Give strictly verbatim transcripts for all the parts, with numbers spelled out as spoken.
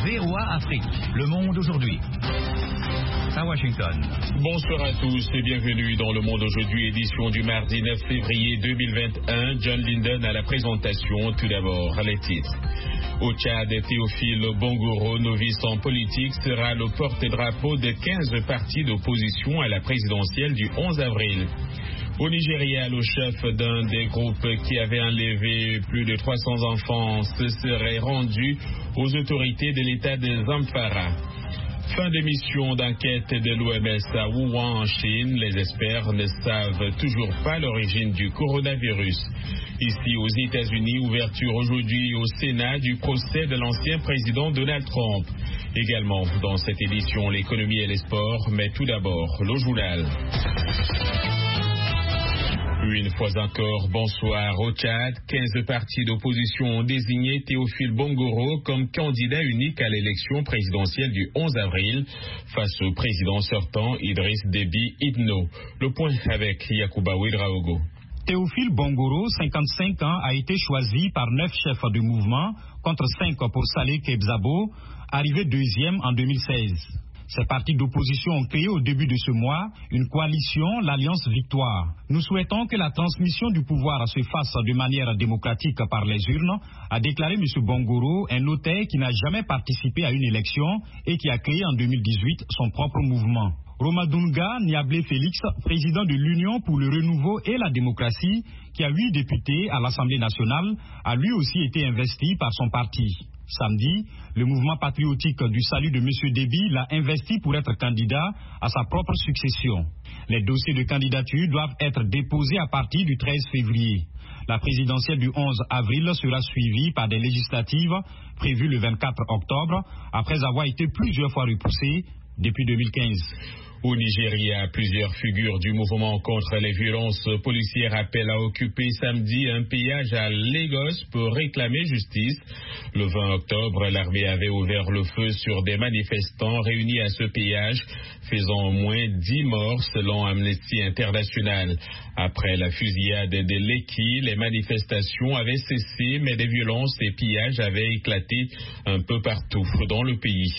V O A Afrique. Le monde aujourd'hui. À Washington. Bonsoir à tous et bienvenue dans Le Monde aujourd'hui, édition du mardi neuf février deux mille vingt et un. John Linden à la présentation. Tout d'abord, les titres. Au Tchad, Théophile Bongoro, novice en politique, sera le porte-drapeau de quinze partis d'opposition à la présidentielle du onze avril. Au Nigeria, le chef d'un des groupes qui avait enlevé plus de trois cents enfants se serait rendu aux autorités de l'État de Zamfara. Fin de mission d'enquête de l'O M S à Wuhan en Chine. Les experts ne savent toujours pas l'origine du coronavirus. Ici aux États-Unis, ouverture aujourd'hui au Sénat du procès de l'ancien président Donald Trump. Également dans cette édition, l'économie et les sports, mais tout d'abord, le journal. Une fois encore, bonsoir. Au Tchad, quinze partis d'opposition ont désigné Théophile Bongoro comme candidat unique à l'élection présidentielle du onze avril face au président sortant Idriss Déby Itno. Le point avec Yacouba Ouedraogo. Théophile Bongoro, cinquante-cinq ans, a été choisi par neuf chefs de mouvement contre cinq pour Saleh Kebzabo, arrivé deuxième en deux mille seize. Ces partis d'opposition ont créé au début de ce mois une coalition, l'Alliance Victoire. Nous souhaitons que la transmission du pouvoir se fasse de manière démocratique par les urnes, a déclaré M. Bongoro, un notaire qui n'a jamais participé à une élection et qui a créé en deux mille dix-huit son propre mouvement. Romadunga Niablé Félix, président de l'Union pour le renouveau et la démocratie, qui a huit députés à l'Assemblée nationale, a lui aussi été investi par son parti. Samedi, le mouvement patriotique du salut de M. Déby l'a investi pour être candidat à sa propre succession. Les dossiers de candidature doivent être déposés à partir du treize février. La présidentielle du onze avril sera suivie par des législatives prévues le vingt-quatre octobre, après avoir été plusieurs fois repoussées depuis deux mille quinze. Au Nigeria, plusieurs figures du mouvement contre les violences policières appellent à occuper samedi un péage à Lagos pour réclamer justice. Le vingt octobre, l'armée avait ouvert le feu sur des manifestants réunis à ce péage, faisant au moins dix morts selon Amnesty International. Après la fusillade de Lekki, les manifestations avaient cessé, mais des violences et pillages avaient éclaté un peu partout dans le pays.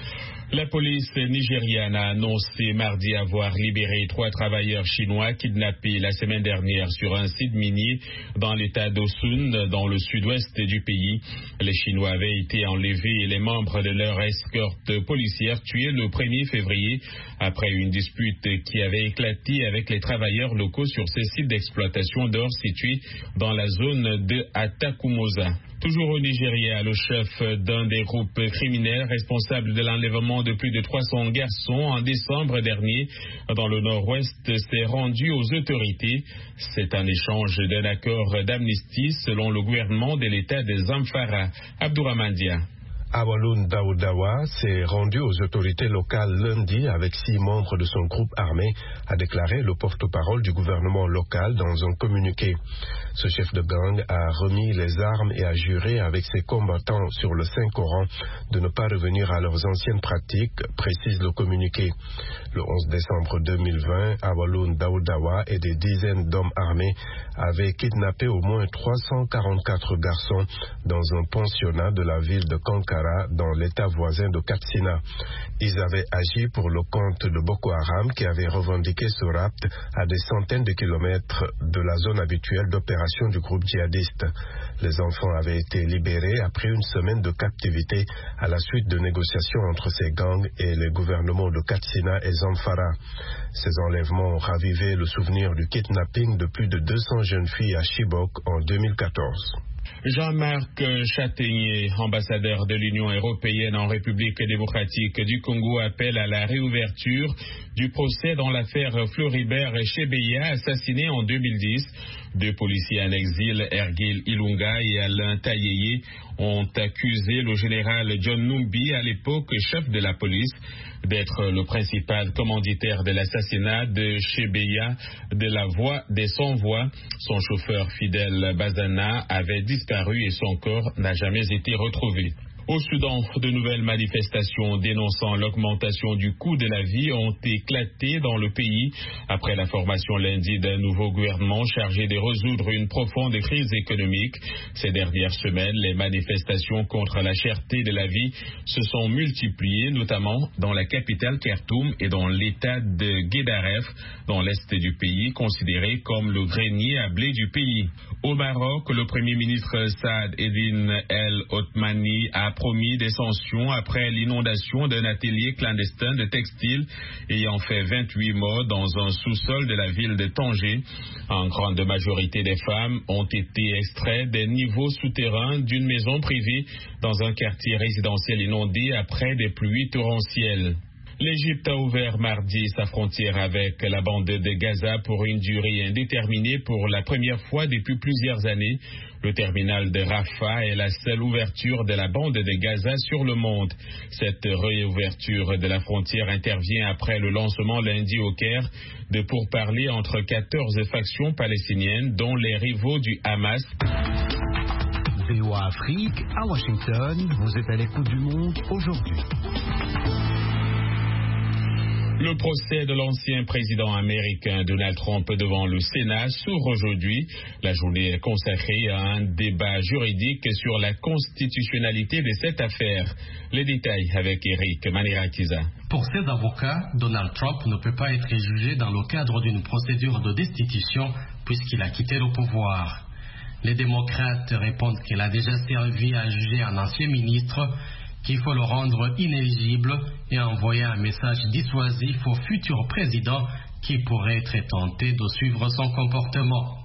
La police nigériane a annoncé mardi avoir libéré trois travailleurs chinois kidnappés la semaine dernière sur un site minier dans l'état d'Osun, dans le sud-ouest du pays. Les Chinois avaient été enlevés et les membres de leur escorte policière tués le premier février après une dispute qui avait éclaté avec les travailleurs locaux sur ces sites d'exploitation d'or situés dans la zone de Atakumosa. Toujours au Nigeria, le chef d'un des groupes criminels responsables de l'enlèvement de plus de trois cents garçons en décembre dernier dans le nord-ouest s'est rendu aux autorités. C'est un échange d'un accord d'amnistie selon le gouvernement de l'État de Zamfara. Abdourahmane Dia. Awaloun Daoudawa s'est rendu aux autorités locales lundi avec six membres de son groupe armé, a déclaré le porte-parole du gouvernement local dans un communiqué. Ce chef de gang a remis les armes et a juré avec ses combattants sur le Saint-Coran de ne pas revenir à leurs anciennes pratiques, précise le communiqué. Le onze décembre deux mille vingt, Awaloun Daoudawa et des dizaines d'hommes armés avaient kidnappé au moins trois cent quarante-quatre garçons dans un pensionnat de la ville de Kankara, dans l'état voisin de Katsina. Ils avaient agi pour le compte de Boko Haram qui avait revendiqué ce rapt à des centaines de kilomètres de la zone habituelle d'opération du groupe djihadiste. Les enfants avaient été libérés après une semaine de captivité à la suite de négociations entre ces gangs et les gouvernements de Katsina et Zamfara. Ces enlèvements ont ravivé le souvenir du kidnapping de plus de deux cents jeunes filles à Chibok en deux mille quatorze. Jean-Marc Châtaignier, ambassadeur de l'Union européenne en République démocratique du Congo, appelle à la réouverture du procès dans l'affaire Floribert Chebeya, assassiné en deux mille dix. Deux policiers en exil, Ergil Ilunga et Alain Tayeye, ont accusé le général John Numbi, à l'époque chef de la police, d'être le principal commanditaire de l'assassinat de Chebeya de la voix des sans-voix. Son chauffeur fidèle Bazana avait disparu et son corps n'a jamais été retrouvé. Au Soudan, de nouvelles manifestations dénonçant l'augmentation du coût de la vie ont éclaté dans le pays après la formation lundi d'un nouveau gouvernement chargé de résoudre une profonde crise économique. Ces dernières semaines, les manifestations contre la cherté de la vie se sont multipliées, notamment dans la capitale Khartoum et dans l'état de Guédaref, dans l'est du pays, considéré comme le grenier à blé du pays. Au Maroc, le premier ministre Saad Eddine El Othmani a promis des sanctions après l'inondation d'un atelier clandestin de textile ayant fait vingt-huit morts dans un sous-sol de la ville de Tanger. En grande majorité des femmes ont été extraites des niveaux souterrains d'une maison privée dans un quartier résidentiel inondé après des pluies torrentielles. L'Égypte a ouvert mardi sa frontière avec la bande de Gaza pour une durée indéterminée pour la première fois depuis plusieurs années. Le terminal de Rafah est la seule ouverture de la bande de Gaza sur le monde. Cette réouverture de la frontière intervient après le lancement lundi au Caire de pourparlers entre quatorze factions palestiniennes, dont les rivaux du Hamas. V O A Afrique, à Washington, vous êtes à l'écoute du monde aujourd'hui. Le procès de l'ancien président américain Donald Trump devant le Sénat s'ouvre aujourd'hui. La journée est consacrée à un débat juridique sur la constitutionnalité de cette affaire. Les détails avec Eric Manirakiza. Pour ses avocats, Donald Trump ne peut pas être jugé dans le cadre d'une procédure de destitution puisqu'il a quitté le pouvoir. Les démocrates répondent qu'il a déjà servi à juger un ancien ministre, qu'il faut le rendre inéligible et envoyer un message dissuasif au futur président qui pourrait être tenté de suivre son comportement.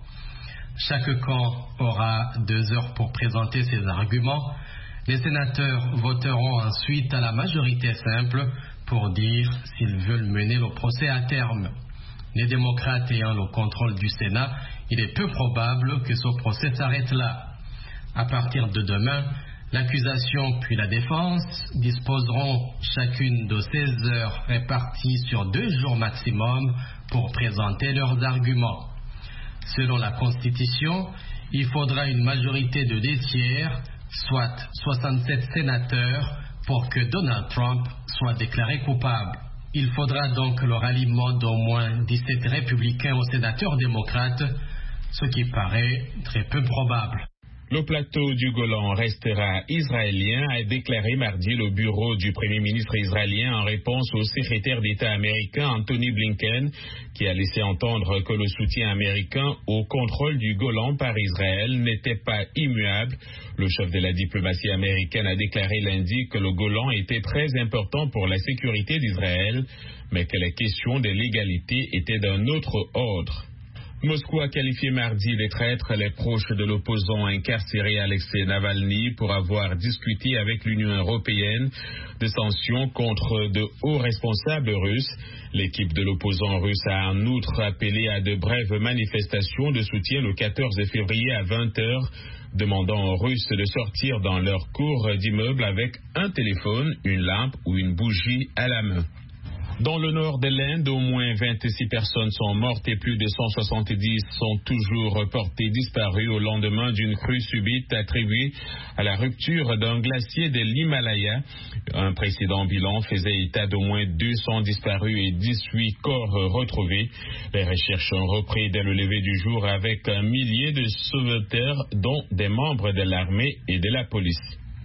Chaque camp aura deux heures pour présenter ses arguments. Les sénateurs voteront ensuite à la majorité simple pour dire s'ils veulent mener le procès à terme. Les démocrates ayant le contrôle du Sénat, il est peu probable que ce procès s'arrête là. À partir de demain, l'accusation puis la défense disposeront chacune de seize heures réparties sur deux jours maximum pour présenter leurs arguments. Selon la Constitution, il faudra une majorité de deux tiers, soit soixante-sept sénateurs, pour que Donald Trump soit déclaré coupable. Il faudra donc le ralliement d'au moins dix-sept républicains aux sénateurs démocrates, ce qui paraît très peu probable. Le plateau du Golan restera israélien, a déclaré mardi le bureau du Premier ministre israélien en réponse au secrétaire d'État américain Anthony Blinken, qui a laissé entendre que le soutien américain au contrôle du Golan par Israël n'était pas immuable. Le chef de la diplomatie américaine a déclaré lundi que le Golan était très important pour la sécurité d'Israël, mais que les questions de légalité étaient d'un autre ordre. Moscou a qualifié mardi de traîtres les proches de l'opposant incarcéré Alexei Navalny pour avoir discuté avec l'Union européenne de sanctions contre de hauts responsables russes. L'équipe de l'opposant russe a en outre appelé à de brèves manifestations de soutien le quatorze février à vingt heures, demandant aux Russes de sortir dans leur cour d'immeuble avec un téléphone, une lampe ou une bougie à la main. Dans le nord de l'Inde, au moins vingt-six personnes sont mortes et plus de cent soixante-dix sont toujours portées disparues au lendemain d'une crue subite attribuée à la rupture d'un glacier de l'Himalaya. Un précédent bilan faisait état d'au moins deux cents disparus et dix-huit corps retrouvés. Les recherches ont repris dès le lever du jour avec un millier de sauveteurs, dont des membres de l'armée et de la police.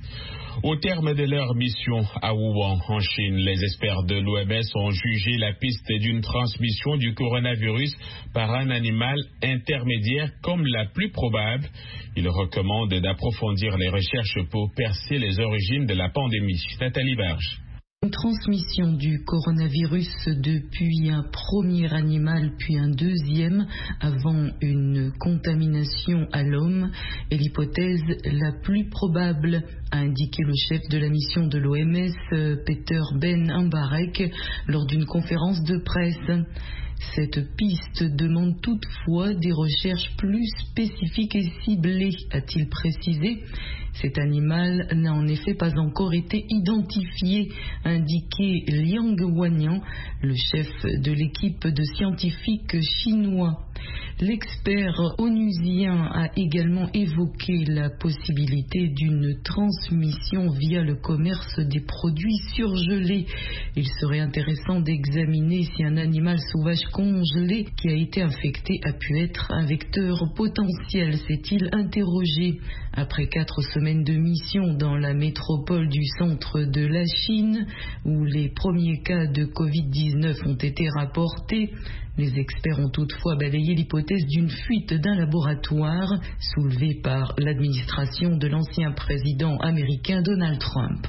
Au terme de leur mission à Wuhan, en Chine, les experts de l'O M S ont jugé la piste d'une transmission du coronavirus par un animal intermédiaire comme la plus probable. Ils recommandent d'approfondir les recherches pour percer les origines de la pandémie. Nathalie Barge. Une transmission du coronavirus depuis un premier animal puis un deuxième avant une contamination à l'homme est l'hypothèse la plus probable, a indiqué le chef de la mission de l'O M S, Peter Ben Ambarek, lors d'une conférence de presse. Cette piste demande toutefois des recherches plus spécifiques et ciblées, a-t-il précisé. Cet animal n'a en effet pas encore été identifié, a indiqué Liang Wanyan, le chef de l'équipe de scientifiques chinois. L'expert onusien a également évoqué la possibilité d'une transmission via le commerce des produits surgelés. Il serait intéressant d'examiner si un animal sauvage congelé qui a été infecté a pu être un vecteur potentiel, s'est-il interrogé. Après quatre semaines de mission dans la métropole du centre de la Chine, où les premiers cas de covid dix-neuf ont été rapportés, les experts ont toutefois balayé l'hypothèse d'une fuite d'un laboratoire soulevée par l'administration de l'ancien président américain Donald Trump.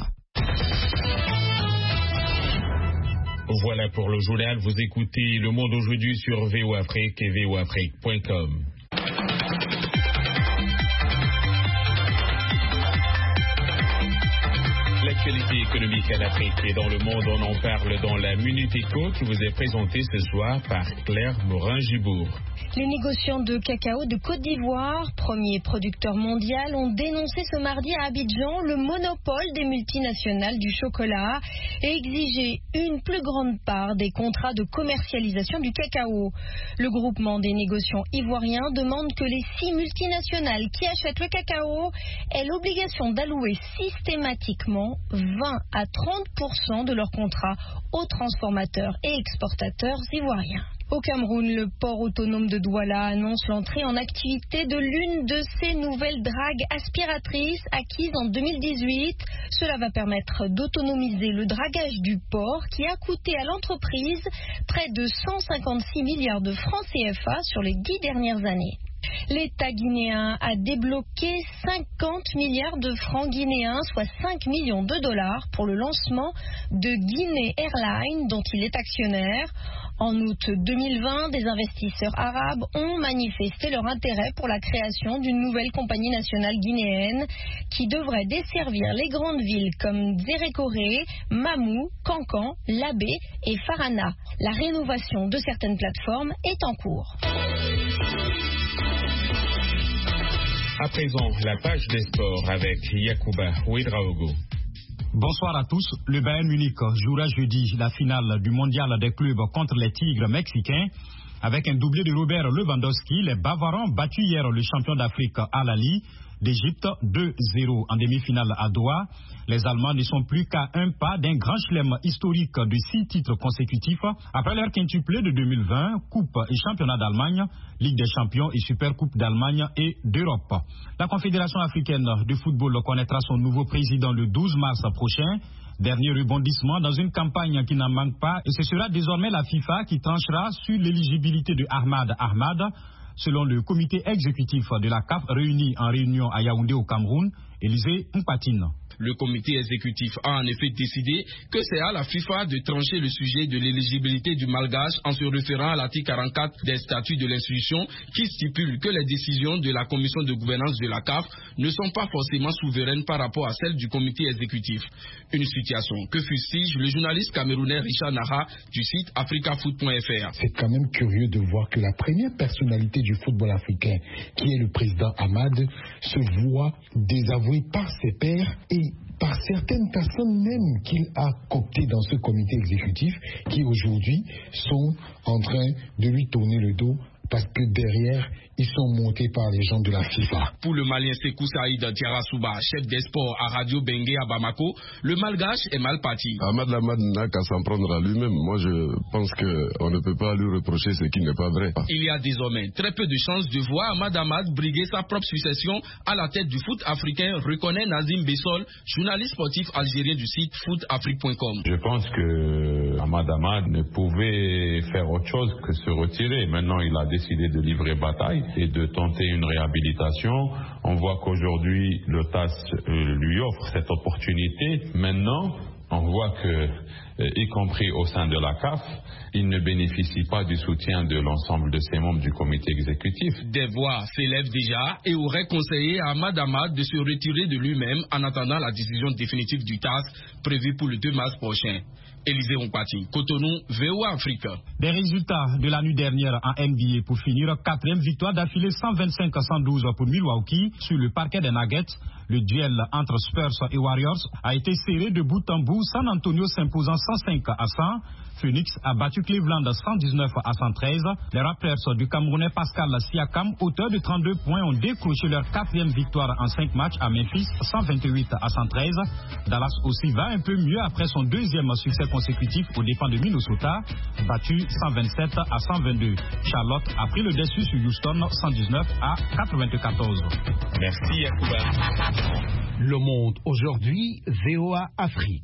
Voilà pour le journal. Vous écoutez Le Monde aujourd'hui sur V O Afrique et V O Afrique point com. L'actualité économique en Afrique et dans le monde, on en parle dans la Minute Éco qui vous est présentée ce soir par Claire Morin-Gibourg. Les négociants de cacao de Côte d'Ivoire, premier producteur mondial, ont dénoncé ce mardi à Abidjan le monopole des multinationales du chocolat et exigé une plus grande part des contrats de commercialisation du cacao. Le groupement des négociants ivoiriens demande que les six multinationales qui achètent le cacao aient l'obligation d'allouer systématiquement vingt à trente pour cent de leurs contrats aux transformateurs et exportateurs ivoiriens. Au Cameroun, le port autonome de Douala annonce l'entrée en activité de l'une de ses nouvelles dragues aspiratrices acquises en deux mille dix-huit. Cela va permettre d'autonomiser le dragage du port qui a coûté à l'entreprise près de cent cinquante-six milliards de francs C F A sur les dix dernières années. L'État guinéen a débloqué cinquante milliards de francs guinéens, soit cinq millions de dollars, pour le lancement de Guinée Airlines, dont il est actionnaire. En août deux mille vingt, des investisseurs arabes ont manifesté leur intérêt pour la création d'une nouvelle compagnie nationale guinéenne qui devrait desservir les grandes villes comme Zérékoré, Mamou, Kankan, Labé et Farana. La rénovation de certaines plateformes est en cours. À présent, la page des sports avec Yacouba Ouedraogo. Bonsoir à tous. Le Bayern Munich jouera jeudi la finale du mondial des clubs contre les Tigres mexicains. Avec un doublé de Robert Lewandowski, les Bavarois ont battu hier le champion d'Afrique Al Ahly d'Égypte deux zéro en demi-finale à Doha. Les Allemands ne sont plus qu'à un pas d'un grand chelem historique de six titres consécutifs après leur quintuplé de deux mille vingt, Coupe et Championnat d'Allemagne, Ligue des Champions et Supercoupe d'Allemagne et d'Europe. La Confédération africaine de football connaîtra son nouveau président le douze mars prochain. Dernier rebondissement dans une campagne qui n'en manque pas, et ce sera désormais la FIFA qui tranchera sur l'éligibilité de Ahmad Ahmad. Selon le comité exécutif de la C A F réuni en réunion à Yaoundé au Cameroun, Élisée Mpatine. Le comité exécutif a en effet décidé que c'est à la FIFA de trancher le sujet de l'éligibilité du Malgache en se référant à l'article quarante-quatre des statuts de l'institution qui stipule que les décisions de la commission de gouvernance de la C A F ne sont pas forcément souveraines par rapport à celles du comité exécutif. Une situation que fustige le journaliste camerounais Richard Nara du site africafoot point F R. C'est quand même curieux de voir que la première personnalité du football africain, qui est le président Ahmad, se voit désavoué par ses pairs et par certaines personnes même qu'il a cooptées dans ce comité exécutif qui aujourd'hui sont en train de lui tourner le dos parce que derrière, ils sont montés par les gens de la FIFA. Pour le Malien Sekou Saïd Tiarasouba, chef des sports à Radio Bengué à Bamako, le Malgache est mal parti. Ahmad Ahmad n'a qu'à s'en prendre à lui-même. Moi, je pense qu'on ne peut pas lui reprocher ce qui n'est pas vrai. Il y a désormais très peu de chances de voir Ahmad Ahmad briguer sa propre succession à la tête du foot africain, reconnaît Nazim Bessol, journaliste sportif algérien du site foot afrique point com. Je pense que Ahmad Ahmad ne pouvait faire autre chose que se retirer. Maintenant, il a décidé de livrer bataille et de tenter une réhabilitation. On voit qu'aujourd'hui, le T A S euh, lui offre cette opportunité. Maintenant, on voit que, euh, y compris au sein de la C A F, il ne bénéficie pas du soutien de l'ensemble de ses membres du comité exécutif. Des voix s'élèvent déjà et auraient conseillé à Ahmad Ahmad de se retirer de lui-même en attendant la décision définitive du T A S prévue pour le deux mars prochain. Élisée Ompati, Cotonou, V O A Afrique. Des résultats de la nuit dernière en N B A pour finir. Quatrième victoire d'affilée cent vingt-cinq à cent douze pour Milwaukee sur le parquet des Nuggets. Le duel entre Spurs et Warriors a été serré de bout en bout, San Antonio s'imposant cent cinq à cent. Phoenix a battu Cleveland cent dix-neuf à cent treize. Les Raptors du Camerounais Pascal Siakam, auteur de trente-deux points, ont décroché leur quatrième victoire en cinq matchs à Memphis, cent vingt-huit à cent treize. Dallas aussi va un peu mieux après son deuxième succès consécutif aux dépens de Minnesota, battu cent vingt-sept à cent vingt-deux. Charlotte a pris le dessus sur Houston, cent dix-neuf à quatre-vingt-quatorze. Merci Yacouba. Le Monde aujourd'hui, V O A Afrique.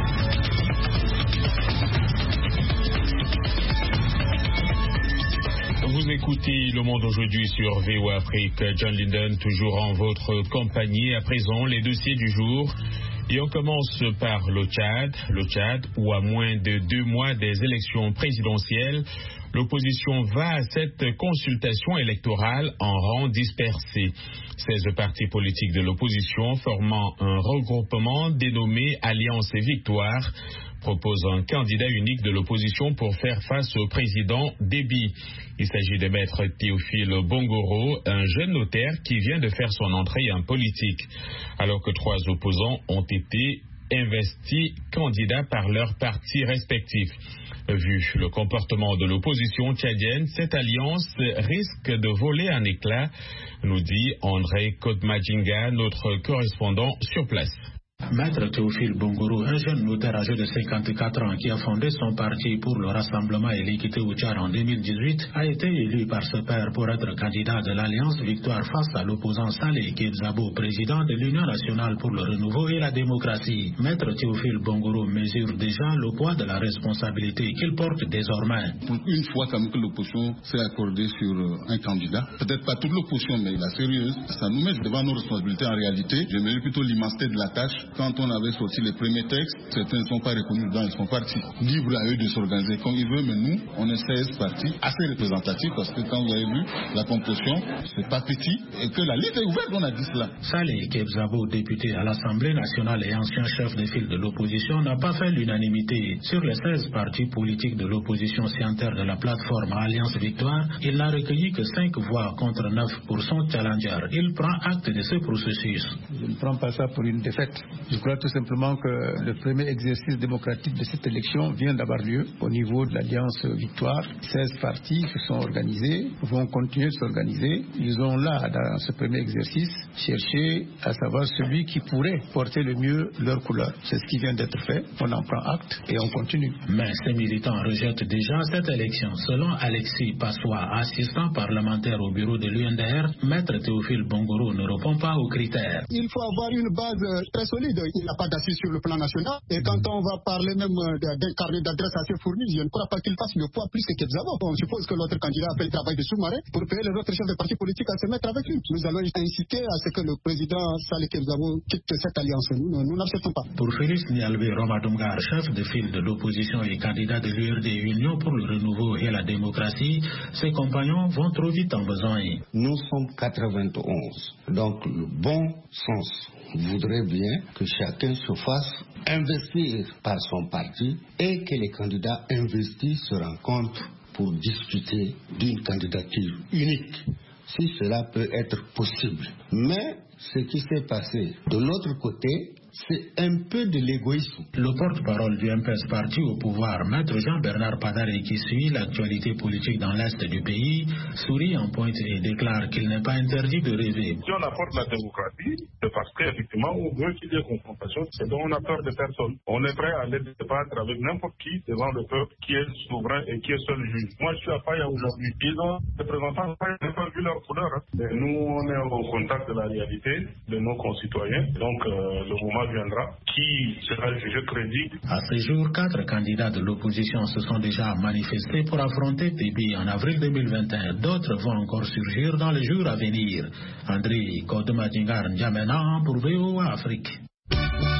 Vous écoutez Le Monde aujourd'hui sur V O A Afrique. John Linden, toujours en votre compagnie. À présent, les dossiers du jour. Et on commence par le Tchad. Le Tchad, où à moins de deux mois des élections présidentielles, l'opposition va à cette consultation électorale en rang dispersé. seize partis politiques de l'opposition formant un regroupement dénommé Alliance et Victoire propose un candidat unique de l'opposition pour faire face au président Déby. Il s'agit de maître Théophile Bongoro, un jeune notaire qui vient de faire son entrée en politique, alors que trois opposants ont été investis candidats par leurs partis respectifs. Vu le comportement de l'opposition tchadienne, cette alliance risque de voler en éclats, nous dit André Kodmadjinga, notre correspondant sur place. Maître Théophile Bongoro, un jeune notaire âgé de cinquante-quatre ans qui a fondé son parti pour le Rassemblement et l'équité au Tchad en deux mille dix-huit, a été élu par ce père pour être candidat de l'Alliance Victoire face à l'opposant Saleh Kebzabo, président de l'Union nationale pour le renouveau et la démocratie. Maître Théophile Bongoro mesure déjà le poids de la responsabilité qu'il porte désormais. Pour une fois quand même que l'opposition s'est accordée sur un candidat, peut-être pas toute l'opposition, mais la sérieuse, ça nous met devant nos responsabilités en réalité. Je mesure plutôt l'immensité de la tâche. Quand on avait sorti les premiers textes, certains ne sont pas reconnus dans son parti. Libre à eux de s'organiser comme ils veulent, mais nous, on est seize partis assez représentatifs parce que quand vous avez vu la composition, c'est pas petit et que la liste est ouverte, on a dit cela. Saleh Kebzabo, député à l'Assemblée nationale et ancien chef de file de l'opposition, n'a pas fait l'unanimité. Sur les seize partis politiques de l'opposition signataires de la plateforme Alliance Victoire, il n'a recueilli que cinq voix contre neuf pour son challenger. Il prend acte de ce processus. Je ne prends pas ça pour une défaite. Je crois tout simplement que le premier exercice démocratique de cette élection vient d'avoir lieu au niveau de l'Alliance Victoire. seize partis se sont organisés, vont continuer de s'organiser. Ils ont là, dans ce premier exercice, cherché à savoir celui qui pourrait porter le mieux leur couleur. C'est ce qui vient d'être fait. On en prend acte et on continue. Mais ces militants rejettent déjà cette élection. Selon Alexis Passois, assistant parlementaire au bureau de l'U N D R, Maître Théophile Bongoro ne répond pas aux critères. Il faut avoir une base très solide. Il n'a pas d'assise sur le plan national. Et quand on va parler même d'un carnet d'adresse assez fourni, je ne crois pas qu'il fasse le poids plus que Kebzabo. On suppose que l'autre candidat a fait le travail de sous-marin pour payer les autres chefs de partis politiques à se mettre avec lui. Nous allons inciter à ce que le président Saleh Kebzabo quitte cette alliance. Nous, nous n'acceptons pas. Pour Félix Nialvé Romadumgar, chef de file de l'opposition et candidat de l'U R D Union pour le renouveau et la démocratie, ses compagnons vont trop vite en besogne. Nous sommes quatre-vingt-onze. Donc le bon sens voudrait bien que chacun se fasse investir par son parti et que les candidats investis se rencontrent pour discuter d'une candidature unique, si cela peut être possible. Mais ce qui s'est passé de l'autre côté, c'est un peu de l'égoïsme. Le porte-parole du M P S parti au pouvoir, Maître Jean-Bernard Padare, qui suit l'actualité politique dans l'Est du pays, sourit en pointe et déclare qu'il n'est pas interdit de rêver. Si on apporte la démocratie, c'est parce qu'effectivement, on veut qu'il y ait confrontation, et donc on a peur de personne. On est prêt à aller débattre avec n'importe qui devant le peuple qui est souverain et qui est seul juge. Moi, je suis à Païa aujourd'hui. Ils ont des représentants qui n'ont pas vu leur couleur. Hein. Et nous, on est au contact de la réalité de nos concitoyens. Donc, euh, le moment viendra, qui sera jugé crédible. À ce jour, quatre candidats de l'opposition se sont déjà manifestés pour affronter Déby en avril deux mille vingt et un. D'autres vont encore surgir dans les jours à venir. André Kodmadjingar N'Djamena pour V O A Afrique. V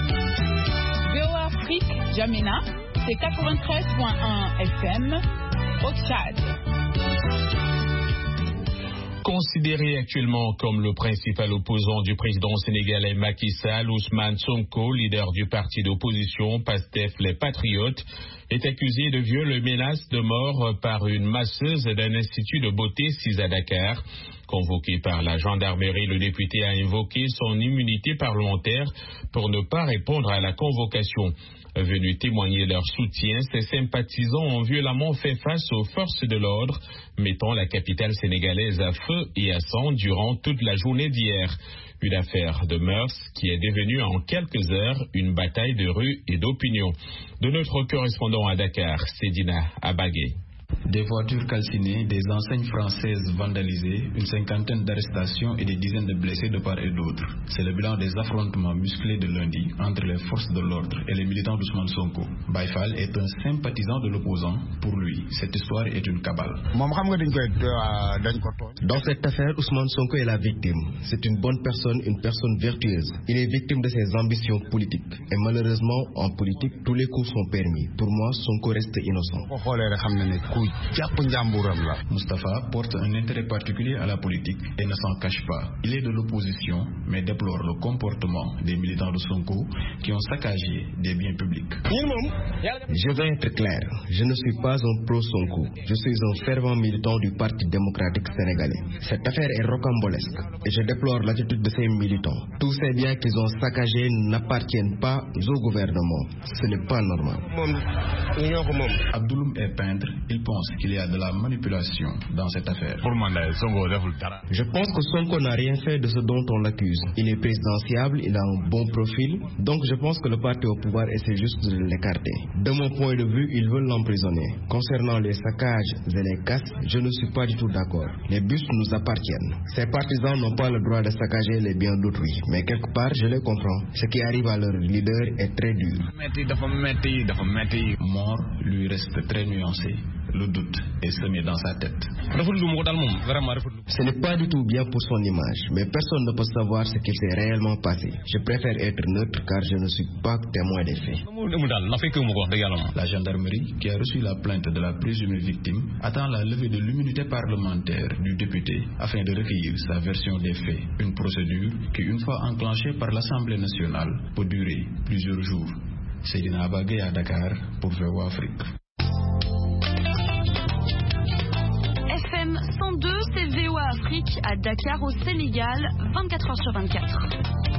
O A Afrique, N'Djamena, c'est quatre-vingt-treize point un F M au Tchad. Considéré actuellement comme le principal opposant du président sénégalais Macky Sall, Ousmane Sonko, leader du parti d'opposition PASTEF Les Patriotes, est accusé de viol et menace de mort par une masseuse d'un institut de beauté situé à Dakar. Convoqué par la gendarmerie, le député a invoqué son immunité parlementaire pour ne pas répondre à la convocation. Venus témoigner leur soutien, ces sympathisants ont violemment fait face aux forces de l'ordre, mettant la capitale sénégalaise à feu et à sang durant toute la journée d'hier. Une affaire de mœurs qui est devenue en quelques heures une bataille de rue et d'opinion. De notre correspondant à Dakar, Sedina Abagé. Des voitures calcinées, des enseignes françaises vandalisées, une cinquantaine d'arrestations et des dizaines de blessés de part et d'autre. C'est le bilan des affrontements musclés de lundi entre les forces de l'ordre et les militants d'Ousmane Sonko. Baïfal est un sympathisant de l'opposant. Pour lui, cette histoire est une cabale. Dans cette affaire, Ousmane Sonko est la victime. C'est une bonne personne, une personne vertueuse. Il est victime de ses ambitions politiques. Et malheureusement, en politique, tous les coups sont permis. Pour moi, Sonko reste innocent. Moustapha porte un intérêt particulier à la politique et ne s'en cache pas. Il est de l'opposition, mais déplore le comportement des militants de Sonko qui ont saccagé des biens publics. Je vais être clair, je ne suis pas un pro-Sonko. Je suis un fervent militant du Parti démocratique sénégalais. Cette affaire est rocambolesque et je déplore l'attitude de ces militants. Tous ces biens qu'ils ont saccagés n'appartiennent pas au gouvernement. Ce n'est pas normal. Abdouloum est peintre. Il pense qu'il y a de la manipulation dans cette affaire. Je pense que Sonko n'a rien fait de ce dont on l'accuse. Il est présidentiable, il a un bon profil, donc je pense que le parti au pouvoir essaie juste de l'écarter. De mon point de vue, ils veulent l'emprisonner. Concernant les saccages et les casses, je ne suis pas du tout d'accord. Les bus nous appartiennent. Ces partisans n'ont pas le droit de saccager les biens d'autrui, mais quelque part, je les comprends. Ce qui arrive à leur leader est très dur. Mort lui reste très nuancé. Le doute est semé dans sa tête. Ce n'est pas du tout bien pour son image, mais personne ne peut savoir ce qu'il s'est réellement passé. Je préfère être neutre car je ne suis pas témoin des faits. La gendarmerie, qui a reçu la plainte de la présumée victime, attend la levée de l'immunité parlementaire du député afin de recueillir sa version des faits. Une procédure qui, une fois enclenchée par l'Assemblée nationale, peut durer plusieurs jours. Sedina Abagé à Dakar pour V O A Afrique. F M cent deux, c'est V O A Afrique à Dakar au Sénégal, vingt-quatre heures sur vingt-quatre.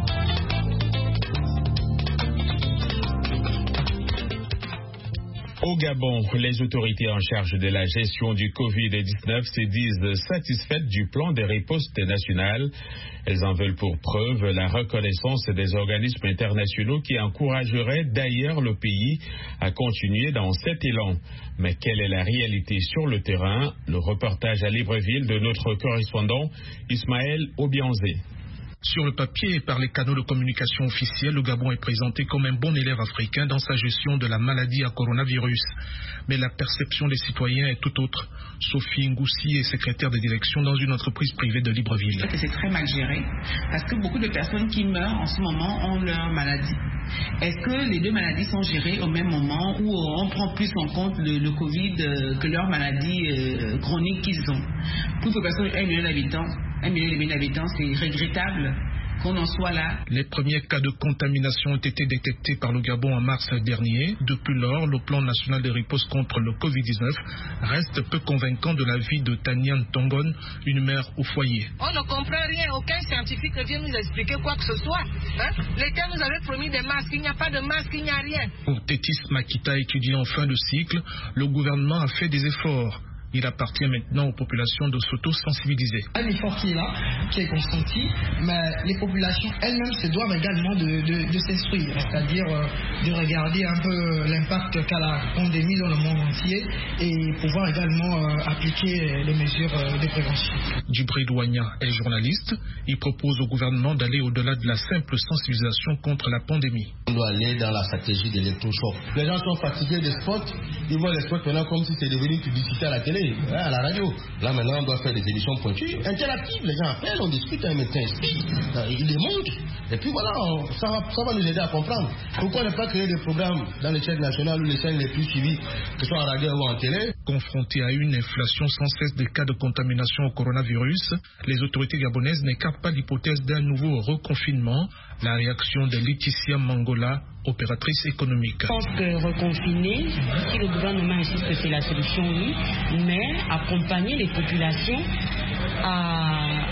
Au Gabon, les autorités en charge de la gestion du covid dix-neuf se disent satisfaites du plan de riposte national. Elles en veulent pour preuve la reconnaissance des organismes internationaux qui encourageraient d'ailleurs le pays à continuer dans cet élan. Mais quelle est la réalité sur le terrain? Le reportage à Libreville de notre correspondant Ismaël Obianzé. Sur le papier et par les canaux de communication officiels, le Gabon est présenté comme un bon élève africain dans sa gestion de la maladie à coronavirus. Mais la perception des citoyens est tout autre. Sophie Ngoussi est secrétaire de direction dans une entreprise privée de Libreville. C'est très mal géré parce que beaucoup de personnes qui meurent en ce moment ont leur maladie. Est-ce que les deux maladies sont gérées au même moment ou on prend plus en compte le, le Covid que leur maladie euh, chronique qu'ils ont? Pour une personne, un million d'habitants, un million d'habitants, c'est regrettable qu'on en soit là. Les premiers cas de contamination ont été détectés par le Gabon en mars dernier. Depuis lors, le plan national de riposte contre le covid dix-neuf reste peu convaincant de l'avis de Tanian Tongon, une mère au foyer. On ne comprend rien, aucun scientifique ne vient nous expliquer quoi que ce soit. Hein? L'État nous avait promis des masques, il n'y a pas de masques, il n'y a rien. Pour Tétis Makita, étudiant en fin de cycle, le gouvernement a fait des efforts. Il appartient maintenant aux populations de s'auto-sensibiliser. Un effort qui est là, qui est consenti, mais les populations elles-mêmes se doivent également de, de, de s'instruire, c'est-à-dire euh, de regarder un peu l'impact qu'a la pandémie dans le monde entier et pouvoir également euh, appliquer les mesures euh, de prévention. Djibril Douania est journaliste. Il propose au gouvernement d'aller au-delà de la simple sensibilisation contre la pandémie. On doit aller dans la stratégie d'électrochoc. Les gens sont fatigués des spots, ils voient les spots maintenant comme si c'était devenu une publicité à la télé. À la radio. Là maintenant on doit faire des émissions pointues, interactives, les gens appellent, on discute, un médecin explique, il les montre, et puis voilà, on, ça, va, ça va nous aider à comprendre. Pourquoi ne pas créer des programmes dans les chaînes nationales ou les chaînes les plus suivies, que ce soit en radio ou en télé? Confrontés à une inflation sans cesse des cas de contamination au coronavirus, les autorités gabonaises n'écartent pas l'hypothèse d'un nouveau reconfinement. La réaction de Laetitia Mangola, opératrice économique. Je pense que reconfiner, si le gouvernement insiste que c'est la solution, oui, mais accompagner les populations à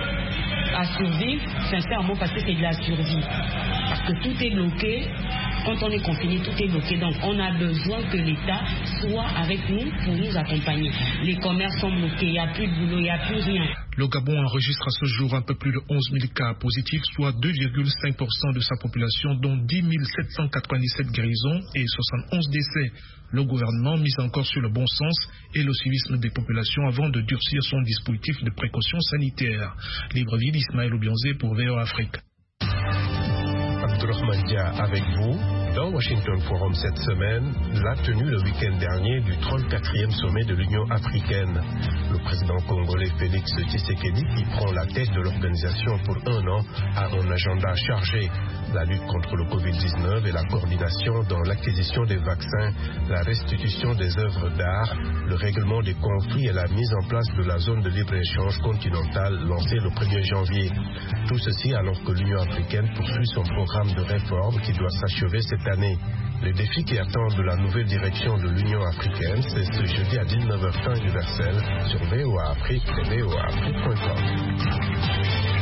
à survivre, sincèrement, parce que c'est de la survie. Parce que tout est bloqué. Quand on est confiné, tout est bloqué. Donc, on a besoin que l'État soit avec nous pour nous accompagner. Les commerces sont bloqués, il n'y a plus de boulot, il n'y a plus rien. Le Gabon enregistre à ce jour un peu plus de onze mille cas positifs, soit deux virgule cinq pour cent de sa population, dont dix mille sept cent quatre-vingt-dix-sept guérisons et soixante-onze décès. Le gouvernement mise encore sur le bon sens et le civisme des populations avant de durcir son dispositif de précaution sanitaire. Libreville, Ismaël Obianzé pour V O A Afrique. Abdourahmane Dia avec vous. Dans Washington Forum cette semaine, la tenue le week-end dernier du trente-quatrième sommet de l'Union africaine. Le président congolais Félix Tshisekedi, qui prend la tête de l'organisation pour un an, a un agenda chargé. La lutte contre le covid dix-neuf et la coordination dans l'acquisition des vaccins, la restitution des œuvres d'art, le règlement des conflits et la mise en place de la zone de libre-échange continentale lancée le premier janvier. Tout ceci alors que l'Union africaine poursuit son programme de réforme qui doit s'achever cette année. Les défis qui attendent la nouvelle direction de l'Union africaine, c'est ce jeudi à dix-neuf heures temps universel sur V O A Afrique et V O A Afrique point com.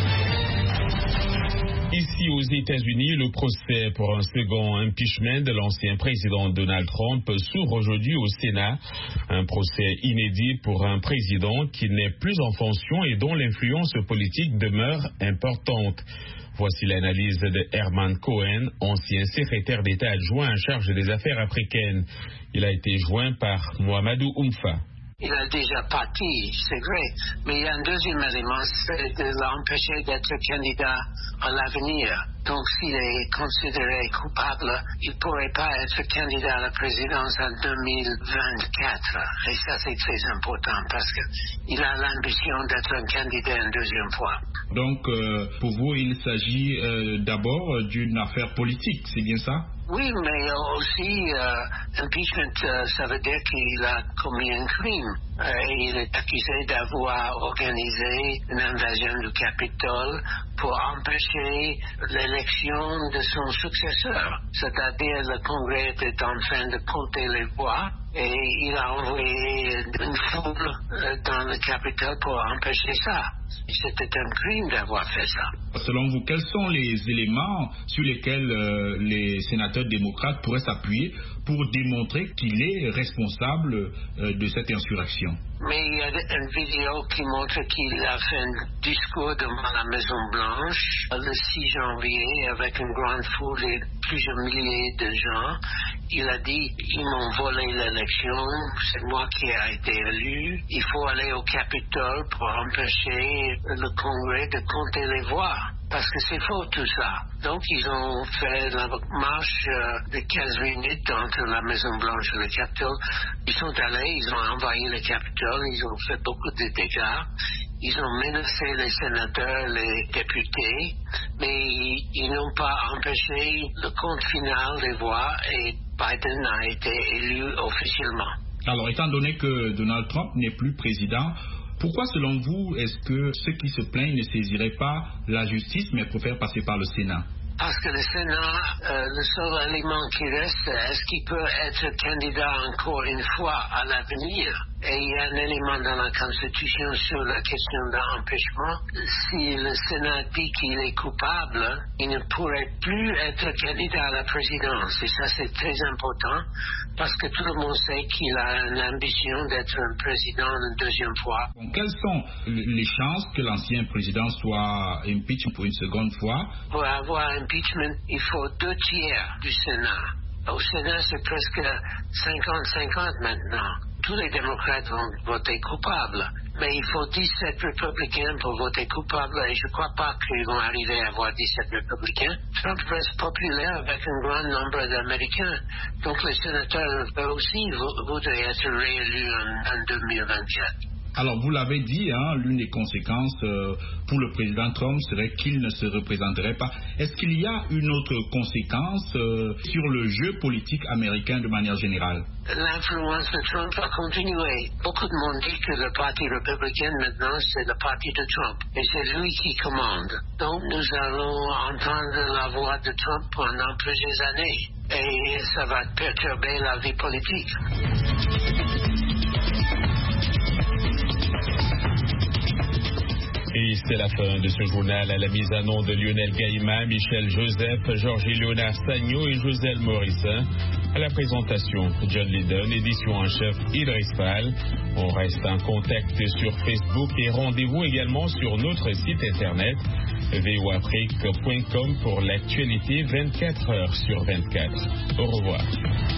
Ici aux États-Unis, le procès pour un second impeachment de l'ancien président Donald Trump s'ouvre aujourd'hui au Sénat. Un procès inédit pour un président qui n'est plus en fonction et dont l'influence politique demeure importante. Voici l'analyse de Herman Cohen, ancien secrétaire d'État adjoint en charge des affaires africaines. Il a été joint par Mohamedou Oumfa. Il a déjà parti, c'est vrai, mais il y a un deuxième élément, c'est de l'empêcher d'être candidat à l'avenir. Donc s'il est considéré coupable, il ne pourrait pas être candidat à la présidence en deux mille vingt-quatre. Et ça c'est très important parce qu'il a l'ambition d'être un candidat une deuxième fois. Donc euh, pour vous, il s'agit euh, d'abord d'une affaire politique, c'est bien ça? Oui, mais aussi, euh, impeachment, euh, ça veut dire qu'il a commis un crime. Euh, et il est accusé d'avoir organisé une invasion du Capitole pour empêcher l'élection de son successeur. C'est-à-dire le Congrès était en train de compter les voix et il a envoyé une foule euh, dans le Capitole pour empêcher ça. C'était un crime d'avoir fait ça. Selon vous, quels sont les éléments sur lesquels euh, les sénateurs démocrates pourraient s'appuyer pour démontrer qu'il est responsable euh, de cette insurrection? Mais il y a une vidéo qui montre qu'il a fait un discours devant la Maison-Blanche le six janvier avec une grande foule et plusieurs milliers de gens. Il a dit, ils m'ont volé l'élection, c'est moi qui ai été élu. Il faut aller au Capitole pour empêcher le Congrès de compter les voix. Parce que c'est faux tout ça. Donc ils ont fait la marche de quinze minutes entre la Maison-Blanche et le Capitole. Ils sont allés, ils ont envahi le Capitole, ils ont fait beaucoup de dégâts. Ils ont menacé les sénateurs, les députés, mais ils, ils n'ont pas empêché le compte final des voix et Biden a été élu officiellement. Alors, étant donné que Donald Trump n'est plus président, pourquoi, selon vous, est-ce que ceux qui se plaignent ne saisiraient pas la justice, mais préfèrent passer par le Sénat? Parce que le Sénat, euh, le seul élément qui reste, est-ce qu'il peut être candidat encore une fois à l'avenir? Et il y a un élément dans la Constitution sur la question de l'empêchement. Si le Sénat dit qu'il est coupable, il ne pourrait plus être candidat à la présidence. Et ça, c'est très important parce que tout le monde sait qu'il a l'ambition d'être un président une deuxième fois. Bon, quelles sont les chances que l'ancien président soit impeachment pour une seconde fois? Pour avoir impeachment, il faut deux tiers du Sénat. Au Sénat, c'est presque cinquante cinquante maintenant. Tous les démocrates vont voter coupable, mais il faut dix-sept républicains pour voter coupable et je ne crois pas qu'ils vont arriver à avoir dix-sept républicains. Trump reste populaire avec un grand nombre d'Américains, donc les sénateurs eux aussi voudraient être réélus en, en deux mille vingt-quatre. Alors, vous l'avez dit, hein, l'une des conséquences euh, pour le président Trump serait qu'il ne se représenterait pas. Est-ce qu'il y a une autre conséquence euh, sur le jeu politique américain de manière générale? L'influence de Trump va continuer. Beaucoup de monde dit que le parti républicain maintenant c'est le parti de Trump et c'est lui qui commande. Donc nous allons entendre la voix de Trump pendant plusieurs années et ça va perturber la vie politique. Et c'est la fin de ce journal. À la mise à nom de Lionel Gaïma, Michel Joseph, Georges-Léonard Sagno et Joselle Morissin. À la présentation, John Lydon, édition en chef Idriss Fall. On reste en contact sur Facebook et rendez-vous également sur notre site internet v o afrique point com pour l'actualité vingt-quatre heures sur vingt-quatre. Au revoir.